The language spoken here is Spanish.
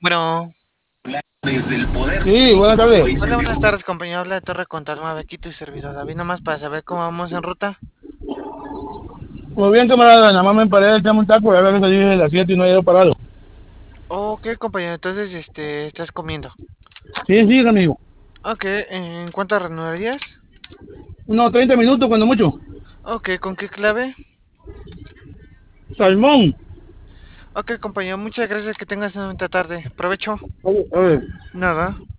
Bueno, Sí, buenas tardes. hola, buenas tardes, compañero. Habla de Torre Contar 9, aquí tu servidor David, nomás para saber cómo vamos en ruta. Muy bien, camarada. Nada más me paré de echarme un taco y ahora que salí de las 7 y no he ido parado. Ok, compañero, entonces, estás comiendo. Sí, sí, amigo. Ok, ¿en cuántas reanudarías? Unos 30 minutos, cuando mucho. Ok, ¿con qué clave? Salmón. Ok, compañero, muchas gracias, que tengas una bonita tarde. Provecho. Oye, Nada.